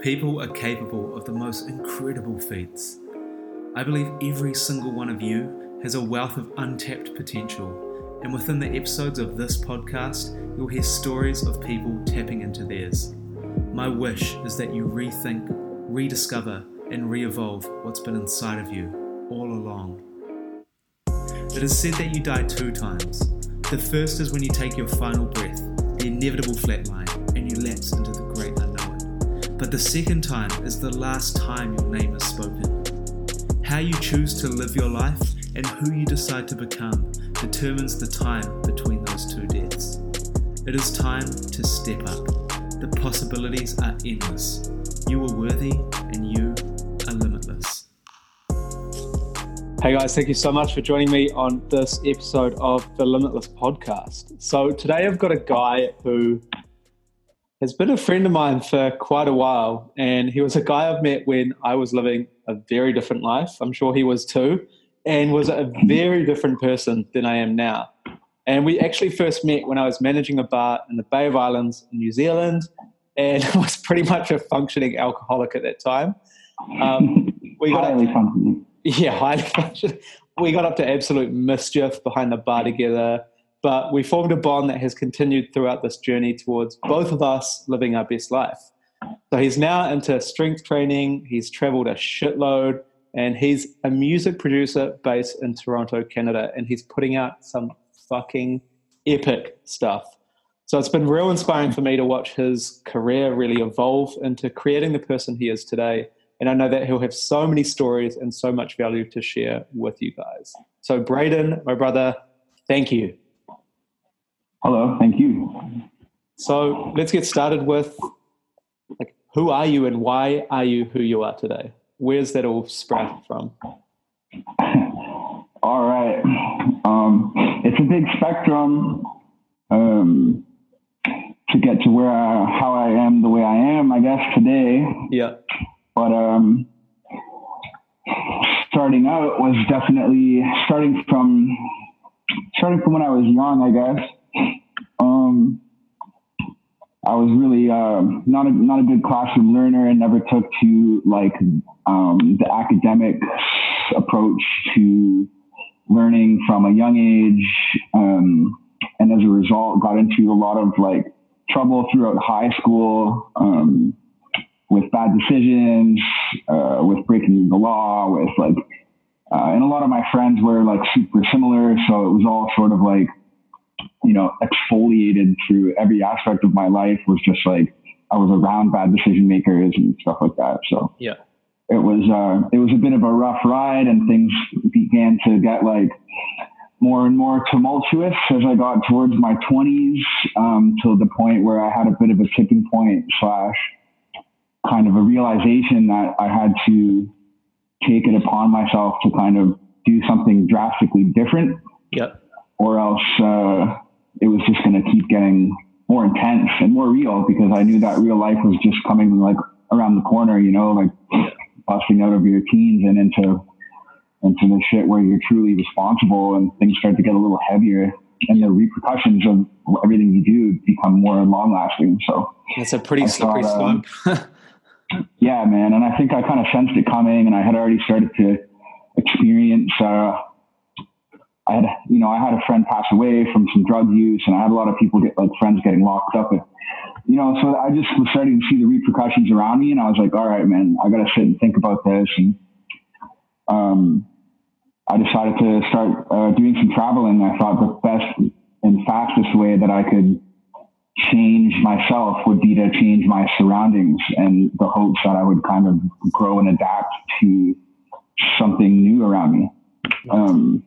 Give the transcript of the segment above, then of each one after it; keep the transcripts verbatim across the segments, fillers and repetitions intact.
People are capable of the most incredible feats. I believe every single one of you has a wealth of untapped potential, and within the episodes of this podcast, you'll hear stories of people tapping into theirs. My wish is that you rethink, rediscover, and re-evolve what's been inside of you all along. It is said that you die two times. The first is when you take your final breath, the inevitable flatline, and you lapse into the great unknown. But the second time is the last time your name is spoken. How you choose to live your life and who you decide to become determines the time between those two deaths. It is time to step up. The possibilities are endless. You are worthy and you are limitless. Hey guys, thank you so much for joining me on this episode of the Limitless Podcast. So today I've got a guy who has been a friend of mine for quite a while, and he was a guy I've met when I was living a very different life. I'm sure he was too, and was a very different person than I am now. And we actually first met when I was managing a bar in the Bay of Islands in New Zealand, and I was pretty much a functioning alcoholic at that time. Um, we got highly up to, functioning. Yeah, highly functioning. We got up to absolute mischief behind the bar together, but we formed a bond that has continued throughout this journey towards both of us living our best life. So he's now into strength training, he's traveled a shitload, and he's a music producer based in Toronto, Canada, and he's putting out some fucking epic stuff. So it's been real inspiring for me to watch his career really evolve into creating the person he is today. And I know that he'll have so many stories and so much value to share with you guys. So Braden, my brother, thank you. Hello, thank you. So let's get started with, like, who are you and why are you who you are today? Where's that all sprouted from? All right. Um, it's a big spectrum um, to get to where I, how I am the way I am, I guess, today. Yeah. But um, starting out was definitely starting from starting from when I was young, I guess. Um, I was really uh, not a not a good classroom learner and never took to like um, the academic approach to learning from a young age, um, and as a result, got into a lot of like trouble throughout high school um, with bad decisions, uh, with breaking the law, with like, uh, and a lot of my friends were like super similar, so it was all sort of like, you know, exfoliated through every aspect of my life. Was just like, I was around bad decision makers and stuff like that. So yeah, it was, uh, it was a bit of a rough ride, and things began to get like more and more tumultuous as I got towards my twenties, um, to the point where I had a bit of a tipping point slash kind of a realization that I had to take it upon myself to kind of do something drastically different. Yep. Or else, uh, it was just going to keep getting more intense and more real, because I knew that real life was just coming like around the corner, you know, like busting out of your teens and into, into the shit where you're truly responsible, and things start to get a little heavier, and the repercussions of everything you do become more long lasting. So it's a pretty slippery thought, slope. Um, yeah, man. And I think I kind of sensed it coming, and I had already started to experience, uh, I had, you know, I had a friend pass away from some drug use, and I had a lot of people get like friends getting locked up. And, you know, so I just was starting to see the repercussions around me, and I was like, all right, man, I got to sit and think about this. And, um, I decided to start uh, doing some traveling. I thought the best and fastest way that I could change myself would be to change my surroundings, and the hopes that I would kind of grow and adapt to something new around me. Um,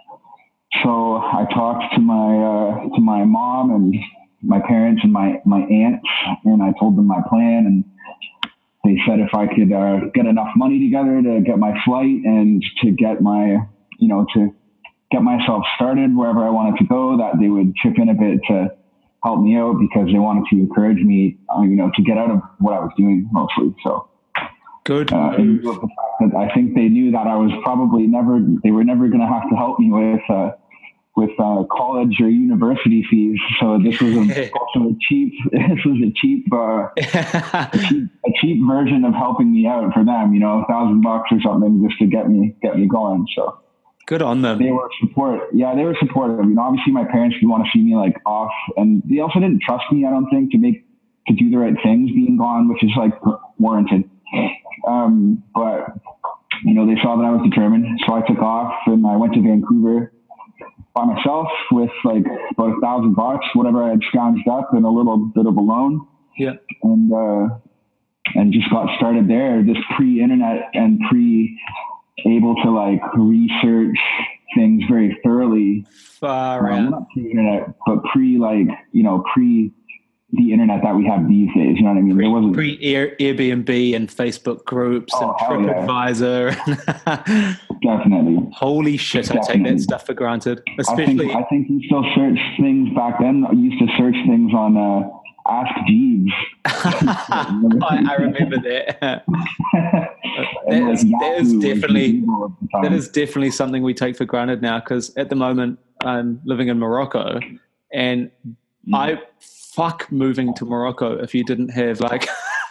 So I talked to my, uh, to my mom and my parents and my, my aunts, and I told them my plan, and they said if I could uh, get enough money together to get my flight and to get my, you know, to get myself started wherever I wanted to go, that they would chip in a bit to help me out, because they wanted to encourage me, uh, you know, to get out of what I was doing mostly. So good. Uh, I think they knew that I was probably never, they were never going to have to help me with, uh, with uh, college or university fees. So this was a, also a cheap, this was a cheap, uh, a cheap, a cheap version of helping me out for them, you know, a thousand bucks or something just to get me, get me going. So good on them. They were support. Yeah, they were supportive. You know, obviously my parents didn't want to see me like off, and they also didn't trust me, I don't think, to make, to do the right things being gone, which is like warranted. Um, but you know, they saw that I was determined. So I took off and I went to Vancouver by myself with like about a thousand bucks, whatever I had scrounged up, and a little bit of a loan. Yeah. And, uh, and just got started there, just pre-internet and pre able to like research things very thoroughly. Far um, out. Not pre-internet, but pre like, you know, pre the internet that we have these days. You know what I mean? Pre, there wasn't pre Air, Airbnb and Facebook groups Oh, and hell TripAdvisor. definitely. Holy shit, I take Definitely. that stuff for granted. I Especially, think, I think you still search things back then. You used to search things on uh, Ask Jeeves. I, I remember that. that, And, is, like, that is Yahoo was definitely Google at the time. that is definitely something we take for granted now. Because at the moment, I'm living in Morocco, and I fuck moving to Morocco if you didn't have like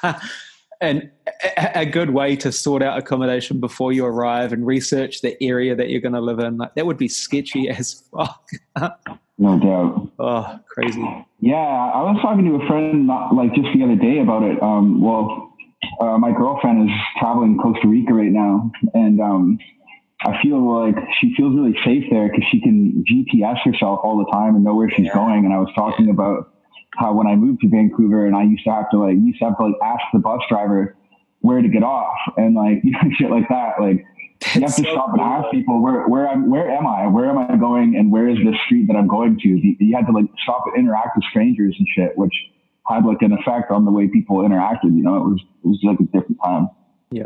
an a, a good way to sort out accommodation before you arrive and research the area that you're going to live in. Like that would be sketchy as fuck. No doubt. Oh, crazy. Yeah, I was talking to a friend not like just the other day about it. Um, well, uh, my girlfriend is traveling Costa Rica right now, and um, I feel like she feels really safe there because she can G P S herself all the time and know where she's Yeah. going. And I was talking about how when I moved to Vancouver and I used to have to like used to have to like ask the bus driver where to get off and like you know shit like that. Like you have to so stop and cool. ask people where where I'm where am I where am I going and where is this street that I'm going to. You, you had to like stop and interact with strangers and shit, which had like an effect on the way people interacted. You know, it was it was like a different time. Yeah.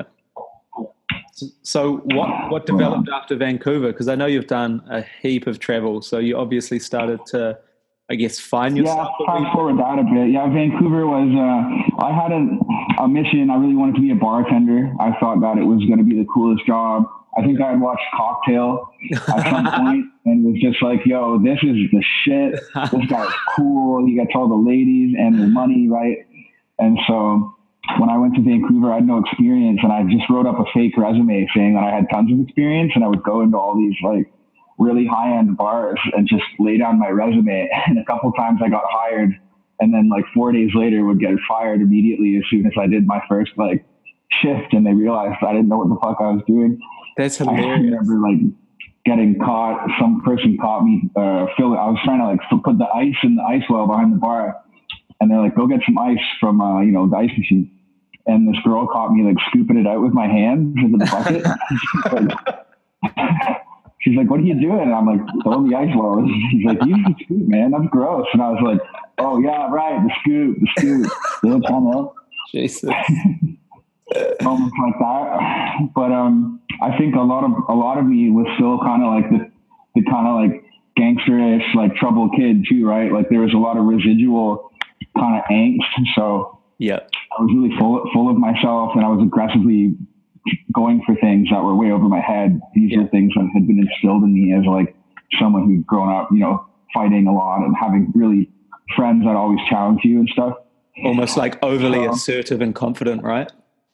So what what developed after Vancouver? Because I know you've done a heap of travel, so you obviously started to, I guess, find Yeah, yourself. a fast wee- forward that a bit. Yeah, Vancouver was, uh, I had a, a mission. I really wanted to be a bartender. I thought that it was going to be the coolest job. I think I had watched Cocktail at some point and was just like, yo, this is the shit. This guy's cool. He gets all the ladies and the money, right? And so when I went to Vancouver, I had no experience, and I just wrote up a fake resume saying that I had tons of experience, and I would go into all these like really high-end bars and just lay down my resume. And a couple times I got hired, and then like four days later would get fired immediately as soon as I did my first like shift, and they realized I didn't know what the fuck I was doing. That's I hilarious. remember like getting caught. Some person caught me. Uh, fill. I was trying to like put the ice in the ice well behind the bar, and they're like, "Go get some ice from uh, you know the ice machine." And this girl caught me like scooping it out with my hands into the bucket. She's like, "What are you doing?" And I'm like, "Throwing the ice well." She's like, "You should scoop, man. That's gross." And I was like, "Oh yeah, right. The scoop, the scoop." You know, kind of Jesus. moments like that. But um, I think a lot of a lot of me was still kind of like the the kind of like gangsterish, like troubled kid too, right? Like there was a lot of residual kind of angst. So Yeah. I was really full full of myself, and I was aggressively going for things that were way over my head. These Yeah. were things that had been instilled in me as like someone who'd grown up, you know, fighting a lot and having really friends that always challenge you and stuff. Almost like overly Um, assertive and confident, right?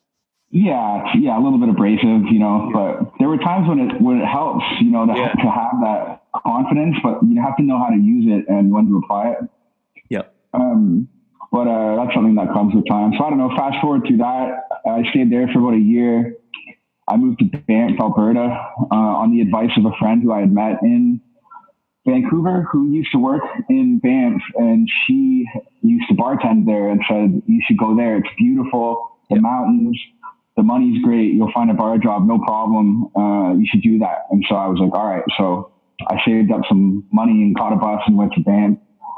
Yeah, yeah, a little bit abrasive, you know, but there were times when it when it helps, you know, to, Yeah. to have that confidence, but you have to know how to use it and when to apply it. Yeah. Um, but uh, that's something that comes with time. So I don't know, fast forward to that, I stayed there for about a year. I moved to Banff, Alberta, uh, on the advice of a friend who I had met in Vancouver, who used to work in Banff, and she used to bartend there and said, "You should go there. It's beautiful, the mountains, the money's great. You'll find a bar job, no problem. Uh, you should do that." And so I was like, all right. So I saved up some money and caught a bus and went to Banff.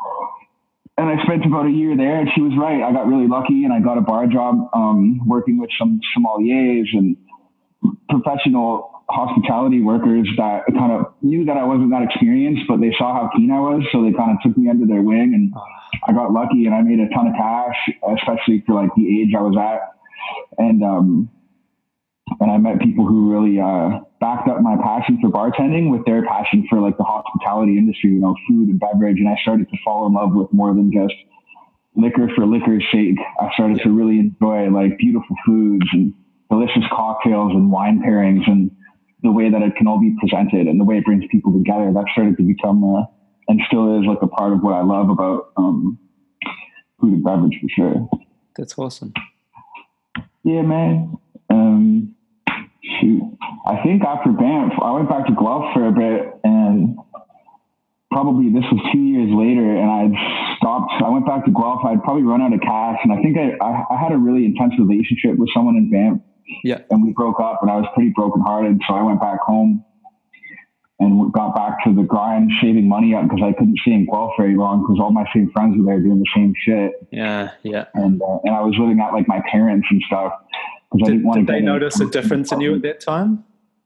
And I spent about a year there, and she was right. I got really lucky, and I got a bar job um, working with some sommeliers and professional hospitality workers that kind of knew that I wasn't that experienced, but they saw how keen I was. So they kind of took me under their wing, and I got lucky, and I made a ton of cash, especially for like the age I was at. And, um, and I met people who really uh, backed up my passion for bartending with their passion for like the hospitality industry, you know, food and beverage. And I started to fall in love with more than just liquor for liquor's sake. I started yeah. to really enjoy like beautiful foods and delicious cocktails and wine pairings and the way that it can all be presented and the way it brings people together. That started to become uh, and still is like a part of what I love about um, food and beverage for sure. That's awesome. Yeah, man. Um, shoot. I think after Banff, I went back to Guelph for a bit, and probably this was two years later, and I'd stopped. I went back to Guelph. I'd probably run out of cash, and I think I, I, I had a really intense relationship with someone in Banff. Yeah. And we broke up, and I was pretty brokenhearted, so I went back home and got back to the grind, saving money up because I couldn't stay in Guelph very long because all my same friends were there doing the same shit. Yeah, yeah. And uh, and I was living at like my parents and stuff. Did, I didn't want did to they notice a difference in you at that time?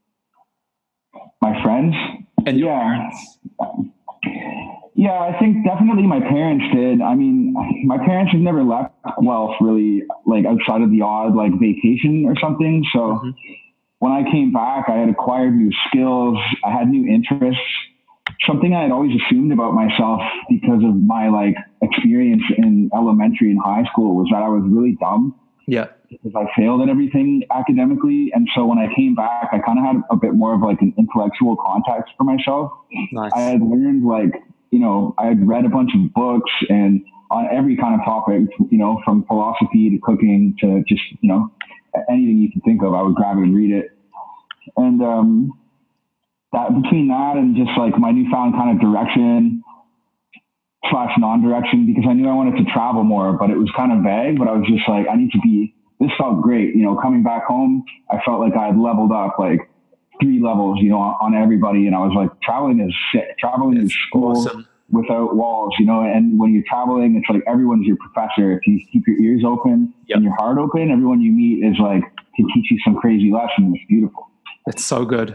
My friends? And your yeah. parents? Yeah, I think definitely my parents did. I mean, my parents have never left Guelph really, like outside of the odd like vacation or something. So mm-hmm. when I came back, I had acquired new skills. I had new interests. Something I had always assumed about myself because of my like experience in elementary and high school was that I was really dumb. Yeah. Because I failed at everything academically. And so when I came back, I kind of had a bit more of like an intellectual context for myself. Nice. I had learned like, you know, I had read a bunch of books and on every kind of topic, you know, from philosophy to cooking to just, you know, anything you can think of, I would grab it and read it. And um, that between that and just like my newfound kind of direction slash non-direction, because I knew I wanted to travel more, but it was kind of vague, but I was just like, I need to be, this felt great. You know, coming back home, I felt like I had leveled up like three levels, you know, on, on everybody. And I was like, traveling is sick. Traveling That's is cool awesome. Without walls, you know, and when you're traveling, it's like everyone's your professor. If you keep your ears open yep. and your heart open, everyone you meet is like, can teach you some crazy lessons. It's beautiful. It's so good.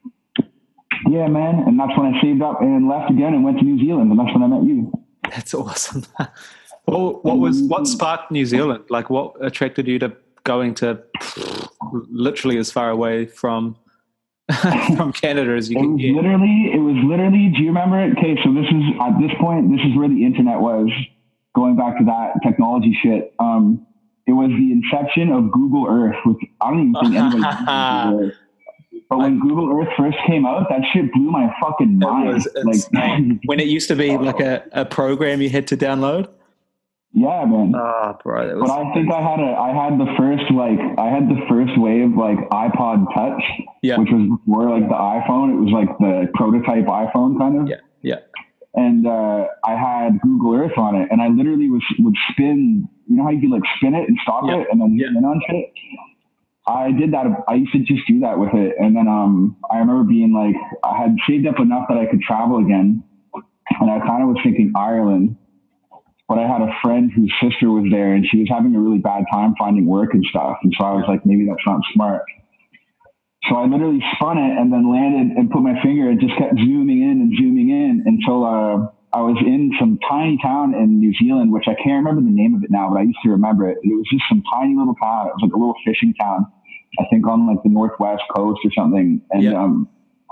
Yeah, man. And that's when I saved up and left again and went to New Zealand. And that's when I met you. That's awesome. Well, what was, what sparked New Zealand? Like what attracted you to going to literally as far away from, from Canada as you it can was get? Literally, it was literally, do you remember it? Okay. So this is, at this point, this is where the internet was, going back to that technology shit. Um, it was the inception of Google Earth, which I don't even think anybody knows. But when Google Earth first came out, that shit blew my fucking mind. It was insane. When it used to be like a, a program you had to download. Yeah, man. Oh, bro. That was but I think I had a, I had the first, like, I had the first wave, like, iPod Touch, yeah. which was before, like, the iPhone. It was, like, the prototype iPhone, kind of. Yeah, yeah. And uh, I had Google Earth on it, and I literally was, would spin, you know how you could, like, spin it and stop yeah. it and then zoom yeah. in on shit? I did that. I used to just do that with it. And then um, I remember being like, I had saved up enough that I could travel again. And I kind of was thinking Ireland. But I had a friend whose sister was there and she was having a really bad time finding work and stuff. And so I was like, maybe that's not smart. So I literally spun it and then landed and put my finger and just kept zooming in and zooming in until uh, I was in some tiny town in New Zealand, which I can't remember the name of it now, but I used to remember it. It was just some tiny little town. It was like a little fishing town, I think on like the Northwest coast or something. And, yeah. um,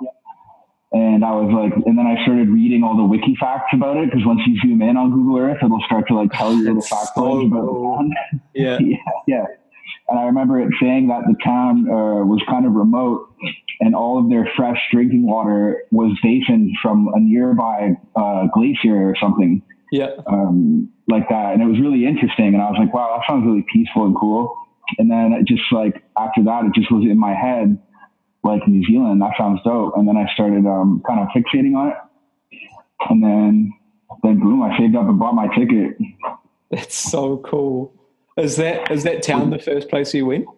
and I was like, and then I started reading all the wiki facts about it. Cause once you zoom in on Google Earth, it'll start to like tell you little factoids so about the town. Yeah. yeah. Yeah. And I remember it saying that the town uh, was kind of remote and all of their fresh drinking water was basined from a nearby uh, glacier or something. Yeah. Um, like that. And it was really interesting. And I was like, wow, that sounds really peaceful and cool. And then it just like, after that, it just was in my head, like New Zealand, that sounds dope. And then I started um, kind of fixating on it. And then, then boom, I saved up and bought my ticket. That's so cool. Is that, is that town the first place you went?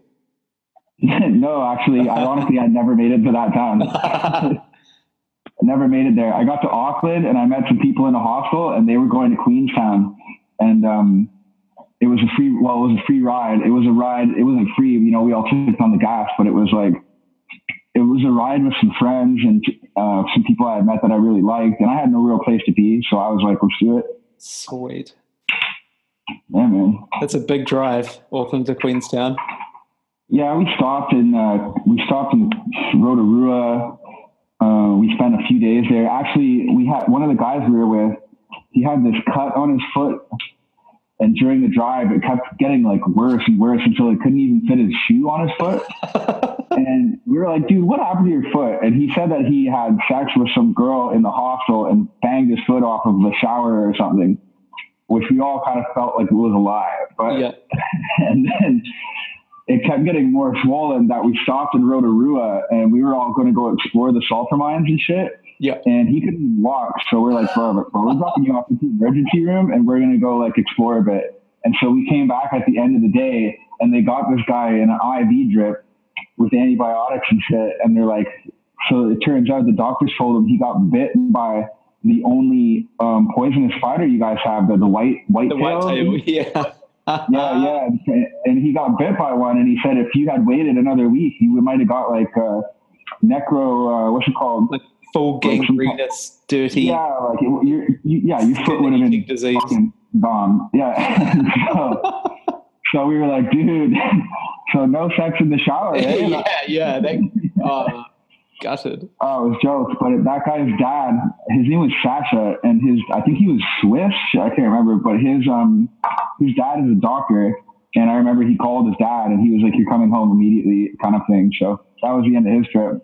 No, actually, ironically, I never made it to that town. I never made it there. I got to Auckland and I met some people in a hostel and they were going to Queenstown. And um, it was a free, well, it was a free ride. It was a ride. It wasn't free. You know, we all took on the gas, but it was like, it was a ride with some friends and uh, some people I had met that I really liked. And I had no real place to be. So I was like, let's do it. Sweet. Yeah, man. That's a big drive, Auckland to Queenstown. Yeah, we stopped in uh, we stopped in Rotorua. Uh, we spent a few days there. Actually, we had one of the guys we were with. He had this cut on his foot, and during the drive, it kept getting like worse and worse until it couldn't even fit his shoe on his foot. And we were like, "Dude, what happened to your foot?" And he said that he had sex with some girl in the hostel and banged his foot off of the shower or something, which we all kind of felt like it was a lie. But Yeah. and then it kept getting more swollen that we stopped in Rotorua and we were all going to go explore the sulfur mines and shit. Yeah. And he couldn't walk. So we're like, bro, bro we're dropping you off to the emergency room and we're going to go like explore a bit. And so we came back at the end of the day and they got this guy in an I V drip with antibiotics and shit. And they're like, so it turns out the doctors told him he got bitten by the only um, poisonous spider you guys have, the, the white, white The white tail, yeah. yeah, yeah. And he got bit by one, and he said if you had waited another week, you might have got like uh, necro, uh, what's it called? Like full gangrenous, dirty. Yeah, like it, you're, you, yeah, your foot would have been disease. fucking gone. Yeah. so, so we were like, dude, so no sex in the shower, eh? yeah, yeah. That, uh, gutted. Oh, it was jokes, but that guy's dad, his name was Sasha, and his, I think he was Swiss, I can't remember, but his, um, his dad is a doctor, and I remember he called his dad, and he was like, "You're coming home immediately," kind of thing. So that was the end of his trip.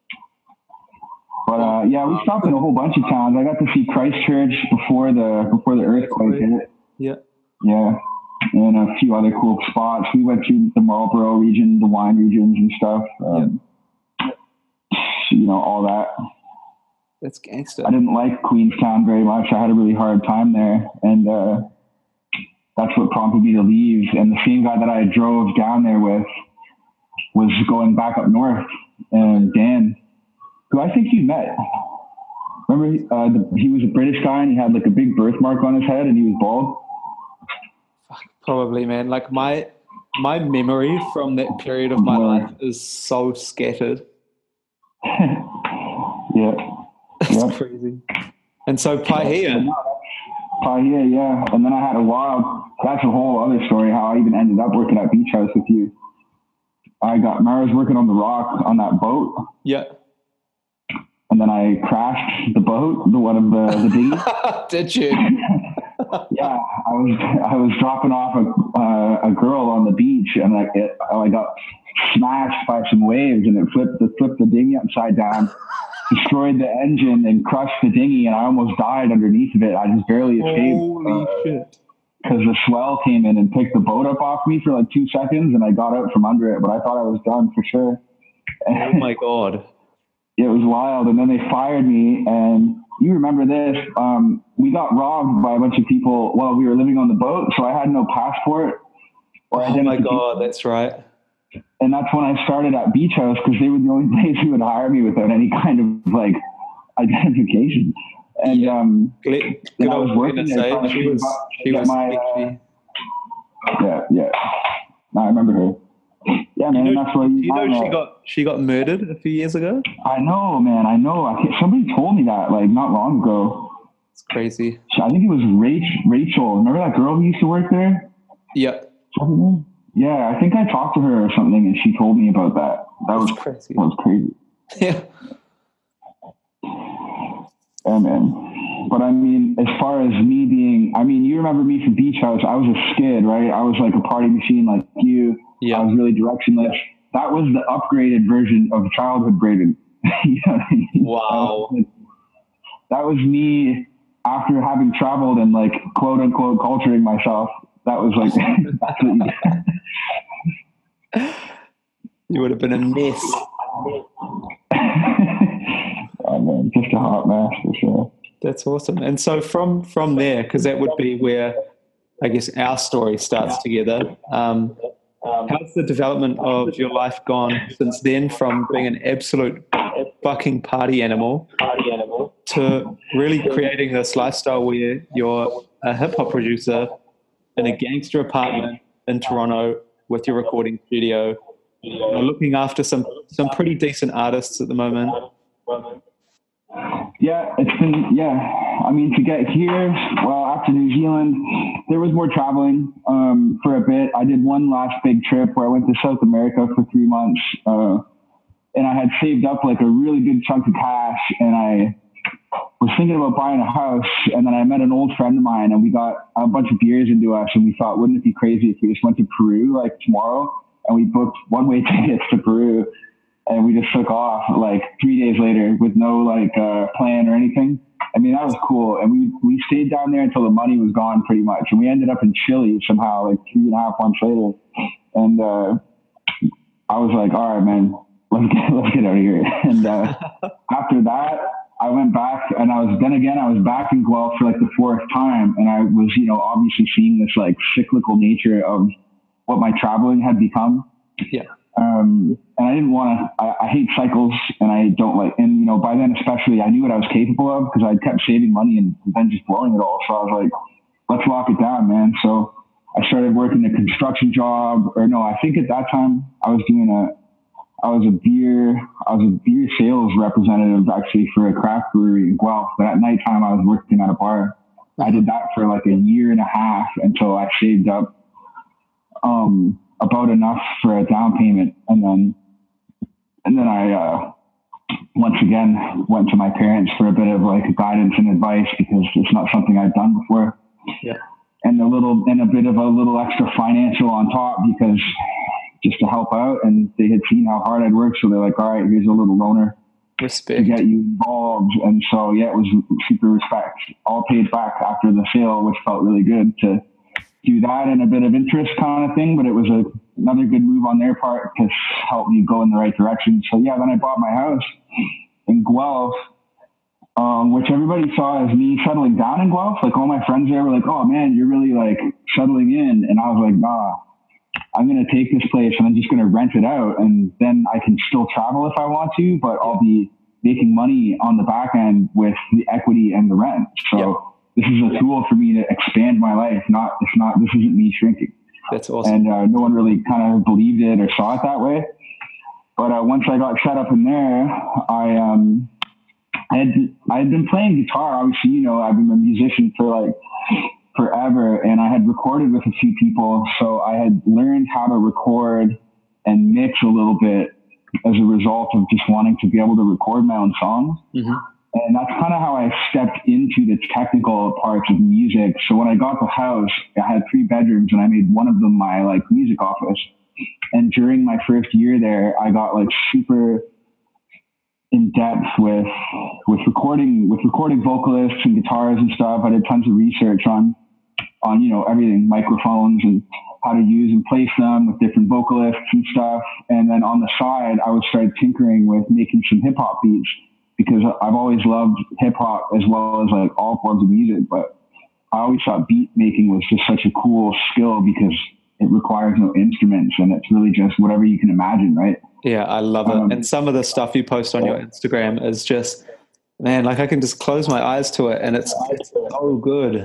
But uh, yeah, we stopped in a whole bunch of towns. I got to see Christchurch before the before the earthquake hit. Yeah, yeah, and a few other cool spots. We went to the Marlborough region, the wine regions, and stuff. Um, yeah. You know, all that. That's gangster. I didn't like Queenstown very much. I had a really hard time there, and uh, that's what prompted me to leave. And the same guy that I drove down there with was going back up north, and Dan, who I think you met. Remember, uh, the, he was a British guy, and he had like a big birthmark on his head, and he was bald. Probably, man. Like my my memory from that period of my yeah. life is so scattered. yeah. It's yep. crazy. And so Paihia. Paihia, yeah. And then I had a wild, that's a whole other story, how I even ended up working at Beach House with you. I got, I was working on the rock on that boat. Yeah. And then I crashed the boat, the one of the, the dinghy. Did you? yeah. I was, I was dropping off a, uh, a girl on the beach, and like it, I got smashed by some waves, and it flipped the, flipped the dinghy upside down. Destroyed the engine and crushed the dinghy, and I almost died underneath of it. I just barely escaped. Holy uh, shit. Because the swell came in and picked the boat up off me for like two seconds, and I got out from under it, but I thought I was done for sure. Oh my God. It was wild. And then they fired me, and you remember this, um, we got robbed by a bunch of people while we were living on the boat, so I had no passport. Or oh my God, that's right. And that's when I started at Beach House, because they were the only place who would hire me without any kind of like identification. And yeah. um, good, good I was working there. Say, she was, she was my, uh, yeah, yeah. No, I remember her. Yeah, man. You know, that's what you know know. she got she got murdered a few years ago. I know, man. I know. I can't, somebody told me that like not long ago. It's crazy. I think it was Rach, Rachel. Remember that girl who used to work there? Yeah. Yeah, I think I talked to her or something, and she told me about that. That was crazy. That was crazy. Yeah. Yeah, man. But I mean, as far as me being, I mean, you remember me from Beach House. I was a skid, right? I was like a party machine like you. Yeah. I was really directionless. That was the upgraded version of childhood Braden. You know what I mean? Wow. That was, that was me after having traveled and like quote unquote culturing myself. That was like, that's what you, you would have been a mess. Oh man, just a hot mess for sure. That's awesome. And so from from there, because that would be where I guess our story starts together. Um, how's the development of your life gone since then, from being an absolute fucking party animal to really creating this lifestyle where you're a hip hop producer in a gangster apartment in Toronto with your recording studio, you're looking after some some pretty decent artists at the moment? Yeah, it's been, yeah. I mean, to get here, well, after New Zealand, there was more traveling um, for a bit. I did one last big trip where I went to South America for three months. Uh, and I had saved up like a really good chunk of cash, and I was thinking about buying a house. And then I met an old friend of mine, and we got a bunch of beers into us, and we thought, wouldn't it be crazy if we just went to Peru like tomorrow? And we booked one-way tickets to Peru. And we just took off like three days later with no like uh, plan or anything. I mean, that was cool. And we, we stayed down there until the money was gone pretty much. And we ended up in Chile somehow like three and a half months later. And uh, I was like, all right, man, let's get, let's get out of here. And uh, after that, I went back, and I was, then again, I was back in Guelph for like the fourth time. And I was, you know, obviously seeing this like cyclical nature of what my traveling had become. Yeah. Um, and I didn't want to, I, I hate cycles, and I don't like, and you know, by then especially I knew what I was capable of because I kept saving money and then just blowing it all. So I was like, let's lock it down, man. So I started working a construction job, or no, I think at that time I was doing a, I was a beer, I was a beer sales representative actually for a craft brewery in Guelph. But at nighttime I was working at a bar. I did that for like a year and a half until I saved up, um, about enough for a down payment. And then, and then I, uh, once again went to my parents for a bit of like guidance and advice because it's not something I've done before. Yeah. And a little, and a bit of a little extra financial on top because just to help out. And they had seen how hard I'd worked. So they're like, all right, here's a little loaner Respect. to get you involved. And so, yeah, it was super respect, all paid back after the sale, which felt really good to do that and a bit of interest kind of thing, but it was a, another good move on their part to help me go in the right direction. So yeah, then I bought my house in Guelph, um, which everybody saw as me settling down in Guelph. Like all my friends there were like, oh man, you're really like settling in. And I was like, nah, I'm going to take this place and I'm just going to rent it out. And then I can still travel if I want to, but I'll be making money on the back end with the equity and the rent. So yep. This is a tool for me to expand my life. Not, it's not, this isn't me shrinking. That's awesome. And uh, no one really kind of believed it or saw it that way. But uh, once I got set up in there, I, um, I had, I had been playing guitar. Obviously, you know, I've been a musician for like forever, and I had recorded with a few people. So I had learned how to record and mix a little bit as a result of just wanting to be able to record my own songs. Mm-hmm. And that's kind of how I stepped into the technical parts of music. So when I got the house, I had three bedrooms and I made one of them my like music office. And during my first year there, I got like super in depth with, with recording, with recording vocalists and guitars and stuff. I did tons of research on, on, you know, everything, microphones and how to use and place them with different vocalists and stuff. And then on the side, I would start tinkering with making some hip hop beats, because I've always loved hip hop as well as like all forms of music, but I always thought beat making was just such a cool skill because it requires no instruments and it's really just whatever you can imagine, right? Yeah, I love it. Um, and some of the stuff you post on your Instagram is just, man, like I can just close my eyes to it and it's, it's so good.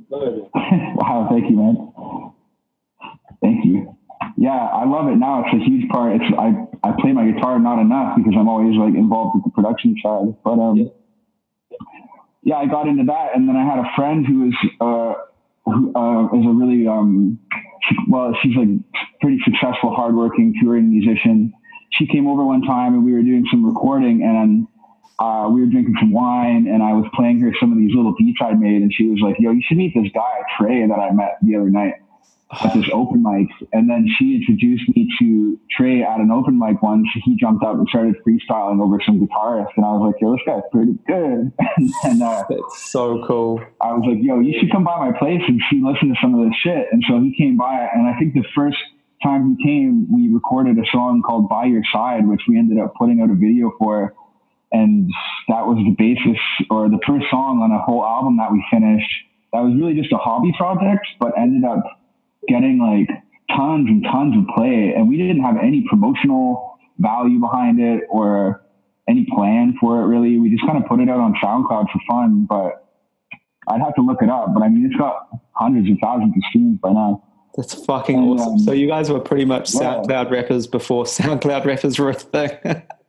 Wow, thank you, man. Thank you. Yeah, I love it now. It's a huge part. It's I, I play my guitar not enough because I'm always like involved with the production side. But um, yeah. yeah, I got into that, and then I had a friend who is uh, who uh, is a really um, well, she's like pretty successful, hardworking touring musician. She came over one time, and we were doing some recording, and uh, we were drinking some wine, and I was playing her some of these little beats I'd made, and she was like, "Yo, you should meet this guy Trey that I met the other night at this open mic." And then she introduced me to Trey at an open mic once. He jumped up and started freestyling over some guitarists, and I was like, "Yo, this guy's pretty good." and and uh, that's so cool. I was like, "Yo, you should come by my place and see, listen to some of this shit." And so he came by, and I think the first time he came, we recorded a song called "By Your Side," which we ended up putting out a video for. And that was the basis, or the first song on a whole album that we finished. That was really just a hobby project, but ended up getting like tons and tons of play. And we didn't have any promotional value behind it or any plan for it, really. We just kind of put it out on SoundCloud for fun, but I'd have to look it up. But I mean, it's got hundreds of thousands of streams by now. That's fucking and, awesome. Um, so you guys were pretty much SoundCloud yeah. rappers before SoundCloud rappers were a thing.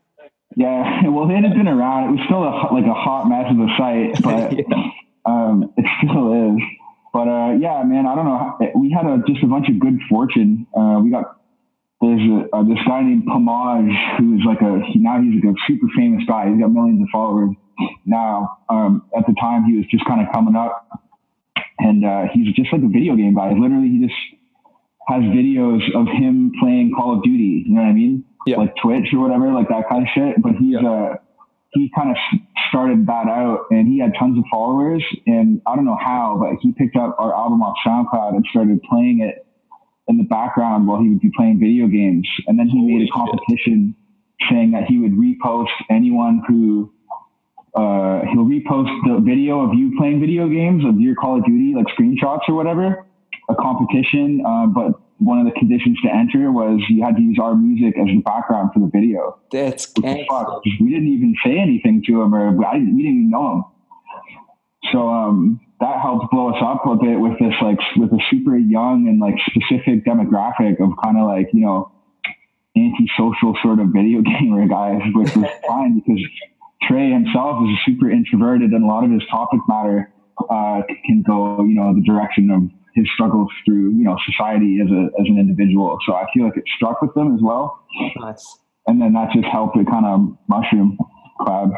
Yeah, well, it had been around. It was still a, like a hot mess of a site, but yeah. um, it still is. But uh, yeah, man, I don't know. We had a, just a bunch of good fortune. Uh, we got there's a, uh, this guy named Pomage who's like a he, now he's like a super famous guy. He's got millions of followers now. Um, at the time, he was just kind of coming up, and uh, he's just like a video game guy. Literally, he just has videos of him playing Call of Duty. You know what I mean? Yeah. Like Twitch or whatever, like that kind of shit. But he's, yeah. uh, he kind of started that out and he had tons of followers. And I don't know how, but he picked up our album off SoundCloud and started playing it in the background while he would be playing video games. And then he Holy made a competition shit. saying that he would repost anyone who, uh, he'll repost the video of you playing video games of your Call of Duty, like screenshots or whatever, a competition. Uh, but one of the conditions to enter was you had to use our music as the background for the video. That's fuck. We didn't even say anything to him, or I, we didn't even know him. So um, that helped blow us up a bit with this, like, with a super young and like specific demographic of kind of like, you know, antisocial sort of video gamer guys, which was fine because Trey himself is super introverted and a lot of his topic matter uh, can go, you know, the direction of his struggles through, you know, society as a as an individual. So I feel like it struck with them as well. Nice. And then that just helped it kind of mushroom cloud.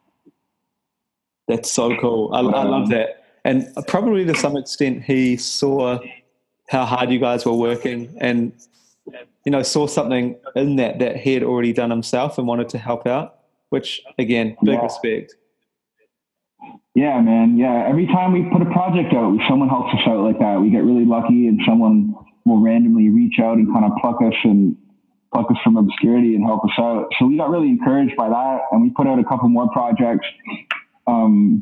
That's so cool. I, I love that. And probably to some extent he saw how hard you guys were working and, you know, saw something in that that he had already done himself and wanted to help out, which, again, big yeah. respect. Yeah, man. Yeah. Every time we put a project out, someone helps us out like that. We get really lucky and someone will randomly reach out and kind of pluck us and pluck us from obscurity and help us out. So we got really encouraged by that. And we put out a couple more projects. Um,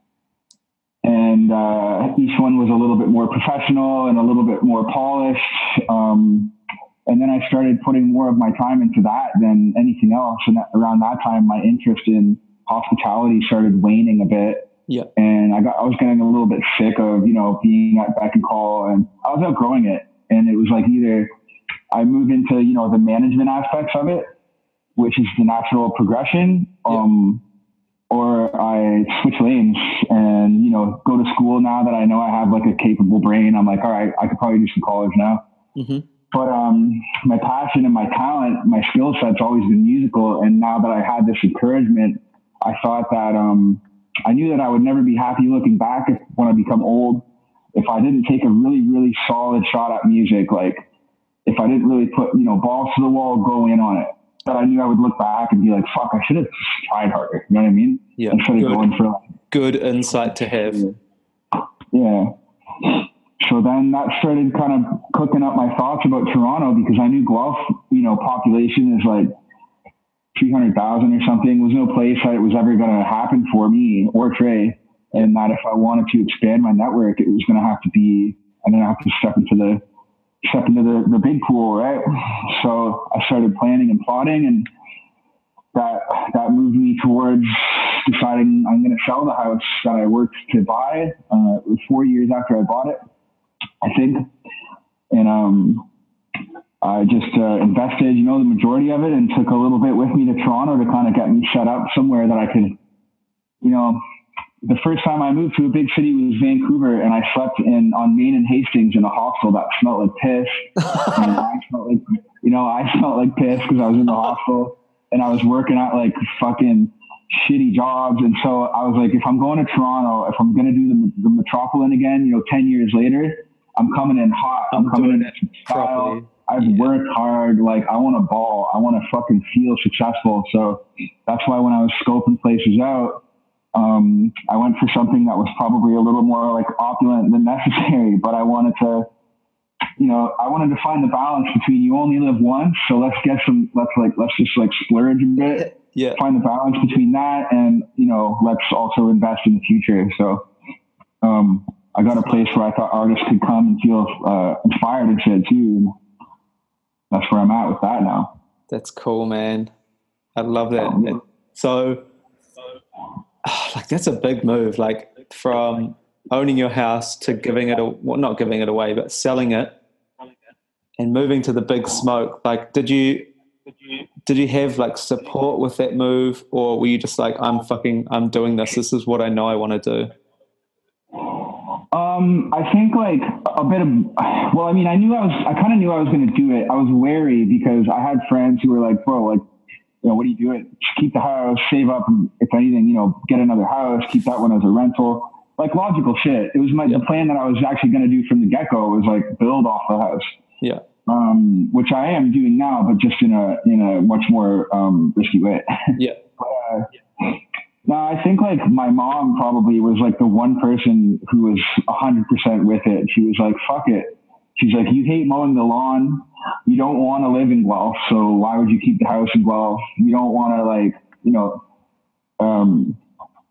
and uh, each one was a little bit more professional and a little bit more polished. Um, and then I started putting more of my time into that than anything else. And that, around that time, my interest in hospitality started waning a bit. Yeah. And I got, I was getting a little bit sick of, you know, being at beck and call, and I was outgrowing it. And it was like either I move into, you know, the management aspects of it, which is the natural progression, um, yeah. or I switch lanes and, you know, go to school. Now that I know I have like a capable brain, I'm like, all right, I could probably do some college now. Mm-hmm. But um, my passion and my talent, my skill set's always been musical. And now that I had this encouragement, I thought that, um, I knew that I would never be happy looking back if, when I become old, if I didn't take a really, really solid shot at music. Like if I didn't really put, you know, balls to the wall, go in on it, that I knew I would look back and be like, fuck, I should have tried harder. You know what I mean? Yeah. Instead of good, going for like, good insight to have. Yeah. So then that started kind of cooking up my thoughts about Toronto because I knew Guelph, you know, population is like three hundred thousand or something. Was no place that it was ever going to happen for me or Trey. And that if I wanted to expand my network, it was going to have to be, I'm going to have to step into the, step into the, the big pool. Right. So I started planning and plotting, and that, that moved me towards deciding I'm going to sell the house that I worked to buy. Uh, it was four years after I bought it, I think. And, um, I just uh, invested, you know, the majority of it and took a little bit with me to Toronto to kind of get me set up somewhere that I could, you know, the first time I moved to a big city was Vancouver, and I slept in on Main and Hastings in a hostel that smelled like piss. And I smelled like, you know, I smelled like piss because I was in the hostel and I was working at like fucking shitty jobs. And so I was like, if I'm going to Toronto, if I'm going to do the, the Metropolitan again, you know, ten years later, I'm coming in hot. I'm, I'm coming in properly. I've yeah. worked hard. Like I want to ball. I want to fucking feel successful. So that's why when I was scoping places out, um, I went for something that was probably a little more like opulent than necessary, but I wanted to, you know, I wanted to find the balance between you only live once. So let's get some, let's like, let's just like splurge a bit, yeah. find the balance between that. And, you know, let's also invest in the future. So, um, I got a place where I thought artists could come and feel, uh, inspired and shit too. That's where I'm at with that now. That's cool, man. I love that. Um, and so, oh, like, that's a big move. Like, from owning your house to giving it, a, well, not giving it away, but selling it and moving to the big smoke. Like, did you did you have like support with that move, or were you just like, I'm fucking, I'm doing this. This is what I know I want to do? Um, I think like a bit of, well, I mean, I knew I was, I kind of knew I was going to do it. I was wary because I had friends who were like, bro, like, you know, what do you do it? Just keep the house, save up, and if anything, you know, get another house, keep that one as a rental. Like logical shit. It was my, yeah. the plan that I was actually going to do from the get-go was like build off the house. Yeah. Um, which I am doing now, but just in a, in a much more, um, risky way. Yeah. but, uh, no, I think like my mom probably was like the one person who was a hundred percent with it. She was like, fuck it. She's like, you hate mowing the lawn. You don't want to live in Guelph. So why would you keep the house in Guelph? You don't want to like, you know, um,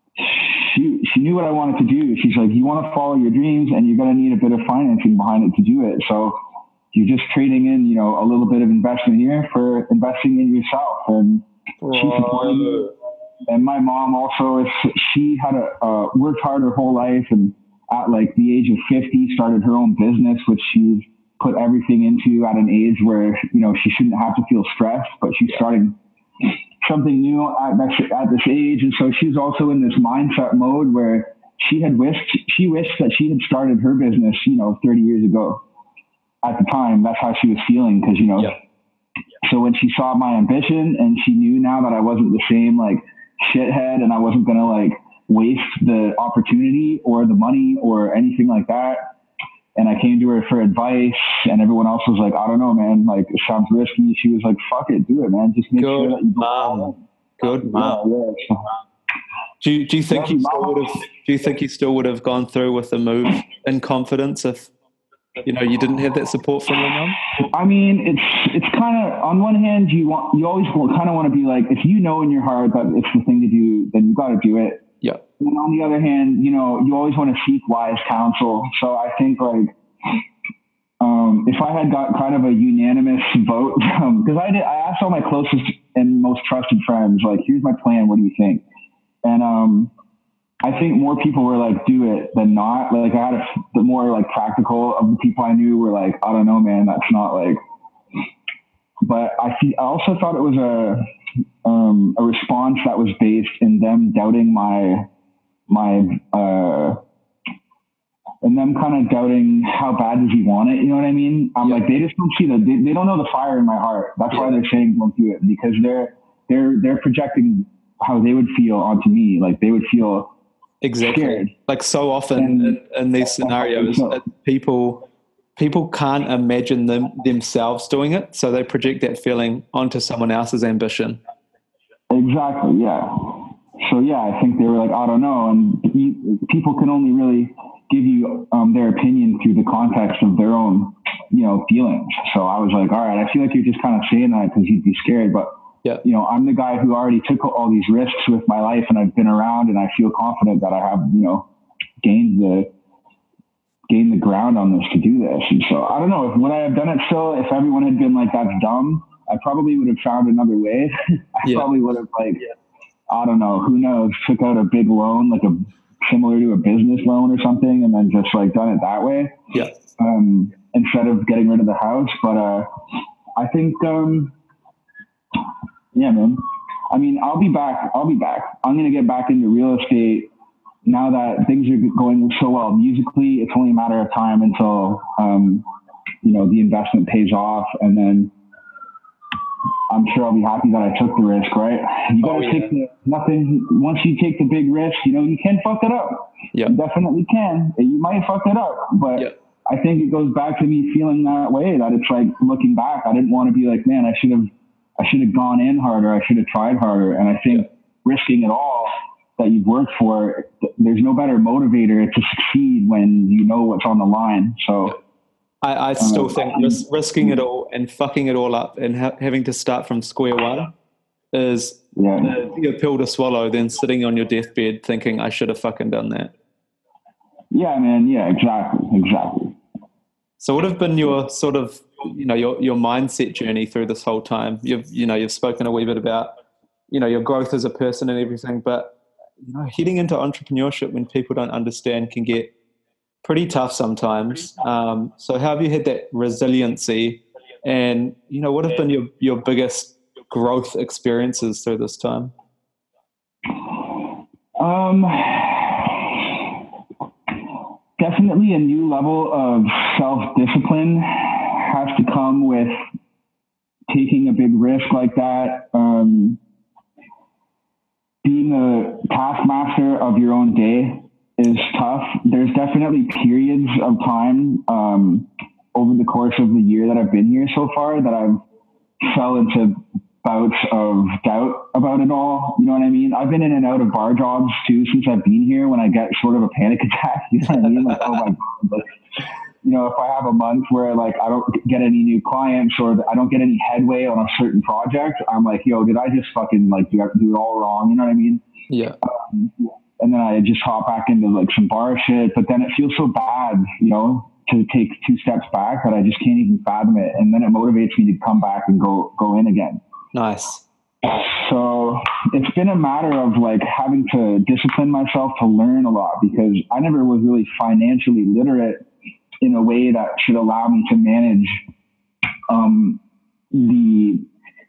she, she knew what I wanted to do. She's like, you want to follow your dreams and you're going to need a bit of financing behind it to do it. So you're just trading in, you know, a little bit of investment here for investing in yourself. And she supported me. And my mom also, is she had a, uh, worked hard her whole life, and at like the age of fifty started her own business, which she put everything into at an age where, you know, she shouldn't have to feel stressed, but she's starting something new at, that, at this age. And so she's also in this mindset mode where she had wished, she wished that she had started her business, you know, thirty years ago. At the time, that's how she was feeling. Cause, you know, yeah. So when she saw my ambition and she knew now that I wasn't the same, like, shithead, and I wasn't going to like waste the opportunity or the money or anything like that. And I came to her for advice, and everyone else was like, I don't know, man, like it sounds risky. She was like, fuck it, do it, man. Just make Good sure that you mom. Good mom. Yeah, yeah. Do you, do you think Yeah, you still would have, do you think you still would have gone through with the move in confidence if, you know, you didn't have that support from your mom? I mean, it's it's kind of, on one hand, you want you always kind of want to be like, if you know in your heart that it's the thing to do, then you got to do it. Yeah. And on the other hand, you know, you always want to seek wise counsel. So I think like, um, if I had got kind of a unanimous vote, because um, I did, I asked all my closest and most trusted friends, like, here's my plan. What do you think? And um, I think more people were like, do it than not. Like I had a, the more like practical of the people I knew were like, I don't know, man, that's not like, but I see, I also thought it was a, um, a response that was based in them doubting my, my, uh, and them kind of doubting how bad does he want it. You know what I mean? I'm yeah. like, they just don't see the, they, they don't know the fire in my heart. That's yeah. why they're saying don't do it, because they're, they're, they're projecting how they would feel onto me. Like they would feel, exactly. Scared. Like so often and, in, in these scenarios, so. people people can't imagine them themselves doing it, so they project that feeling onto someone else's ambition. Exactly. Yeah. So yeah, I think they were like, I don't know, and you, people can only really give you um, their opinion through the context of their own, you know, feelings. So I was like, all right, I feel like you're just kind of saying that because you'd be scared, but. Yeah. You know, I'm the guy who already took all these risks with my life, and I've been around, and I feel confident that I have, you know, gained the gained the ground on this to do this. And so I don't know if would I have done it still if everyone had been like, that's dumb. I probably would have found another way. I yeah. probably would have like, yeah. I don't know, who knows, took out a big loan, like a similar to a business loan or something, and then just like done it that way. Yeah. Um, instead of getting rid of the house. But uh, I think. Um, Yeah, man. I mean, I'll be back. I'll be back. I'm going to get back into real estate now that things are going so well musically. It's only a matter of time until, um, you know, the investment pays off. And then I'm sure I'll be happy that I took the risk, right? You got to oh, yeah. take the, nothing. Once you take the big risk, you know, you can fuck it up. Yeah. You definitely can. You might fuck it up, but yeah. I think it goes back to me feeling that way, that it's like looking back, I didn't want to be like, man, I should have, I should have gone in harder. I should have tried harder. And I think yeah. risking it all that you've worked for, there's no better motivator to succeed when you know what's on the line. So I, I still um, think ris- risking it all and fucking it all up and ha- having to start from square one is yeah. a bigger pill to swallow than sitting on your deathbed thinking I should have fucking done that. Yeah, man. Yeah, exactly. Exactly. So what have been your sort of, you know, your, your mindset journey through this whole time? You've, you know, you've spoken a wee bit about, you know, your growth as a person and everything, but, you know, heading into entrepreneurship when people don't understand can get pretty tough sometimes. Um, so how have you had that resiliency and, you know, what have been your, your biggest growth experiences through this time? Um, definitely a new level of self-discipline has to come with taking a big risk like that. Um, being a taskmaster of your own day is tough. There's definitely periods of time um, over the course of the year that I've been here so far that I've fell into bouts of doubt about it all. You know what I mean? I've been in and out of bar jobs too since I've been here when I get sort of a panic attack. You know what I mean? Like, oh my God. Like, you know, if I have a month where like I don't get any new clients or I don't get any headway on a certain project, I'm like, yo, did I just fucking like do, do it all wrong? You know what I mean? Yeah. Um, and then I just hop back into like some bar shit, but then it feels so bad, you know, to take two steps back that I just can't even fathom it. And then it motivates me to come back and go, go in again. Nice. So it's been a matter of like having to discipline myself to learn a lot because I never was really financially literate in a way that should allow me to manage um, the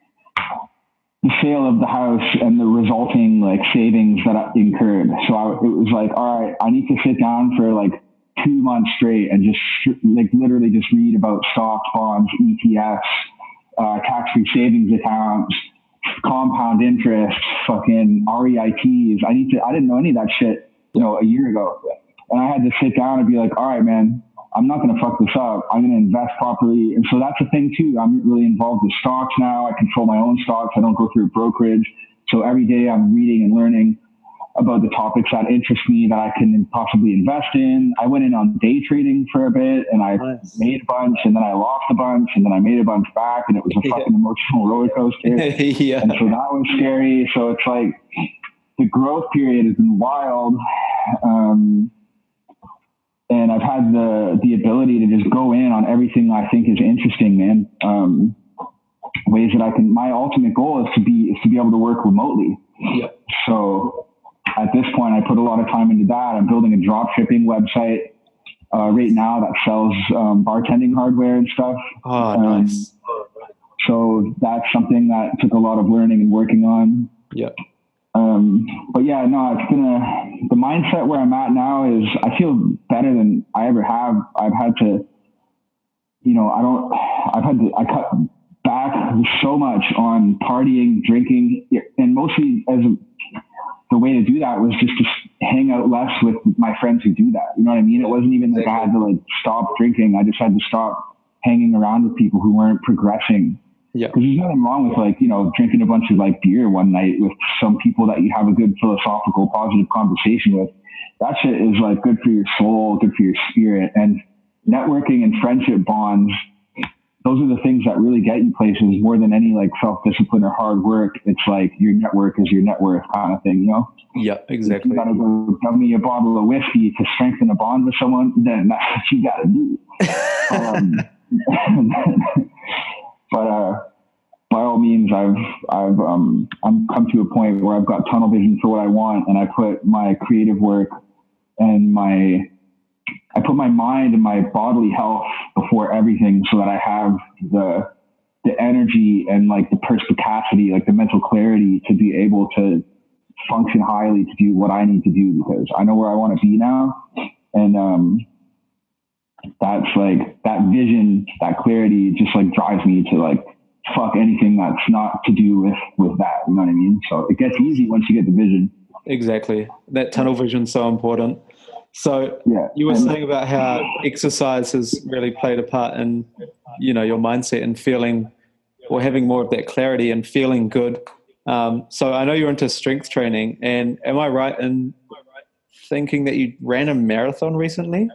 the sale of the house and the resulting like savings that I incurred. So I, it was like, all right, I need to sit down for like two months straight and just like literally just read about stocks, bonds, E T Fs, uh, tax-free savings accounts, compound interest, fucking R E I Ts. I need to, I didn't know any of that shit, you know, a year ago. And I had to sit down and be like, all right, man, I'm not going to fuck this up. I'm going to invest properly. And so that's the thing too. I'm really involved with stocks now. I control my own stocks. I don't go through a brokerage. So every day I'm reading and learning about the topics that interest me that I can possibly invest in. I went in on day trading for a bit and I nice. made a bunch and then I lost a bunch and then I made a bunch back and it was a yeah. fucking emotional roller coaster. yeah. And so that was scary. So it's like the growth period has been wild. Um, And I've had the the ability to just go in on everything I think is interesting, man. Um, ways that I can. My ultimate goal is to be is to be able to work remotely. Yep. So at this point, I put a lot of time into that. I'm building a drop shipping website uh, right now that sells um, bartending hardware and stuff. Oh, um, nice. So that's something that took a lot of learning and working on. Yep. Um, but yeah, no, it's been a, the mindset where I'm at now is I feel better than I ever have. I've had to, you know, I don't, I've had to, I cut back so much on partying, drinking, and mostly as a, the way to do that was just to hang out less with my friends who do that. You know what I mean? It wasn't even like I had to like stop drinking. I just had to stop hanging around with people who weren't progressing. Yeah. Because there's nothing wrong with like, you know, drinking a bunch of like beer one night with some people that you have a good philosophical, positive conversation with. That shit is like good for your soul, good for your spirit. And networking and friendship bonds, those are the things that really get you places more than any like self-discipline or hard work. It's like your network is your net worth kind of thing, you know? Yeah, exactly. If you gotta go give me a bottle of whiskey to strengthen a bond with someone, then that's what you gotta do. um, But uh, by all means, I've I've um, I'm come to a point where I've got tunnel vision for what I want, and I put my creative work and my I put my mind and my bodily health before everything, so that I have the the energy and like the perspicacity, like the mental clarity to be able to function highly to do what I need to do because I know where I want to be now, and um. That's like that vision, that clarity just like drives me to like fuck anything that's not to do with, with that. You know what I mean? So it gets easy once you get the vision. Exactly. That tunnel vision is so important. So yeah. you were and, saying about how exercise has really played a part in, you know, your mindset and feeling or having more of that clarity and feeling good. Um, so I know you're into strength training, and am I right in thinking that you ran a marathon recently?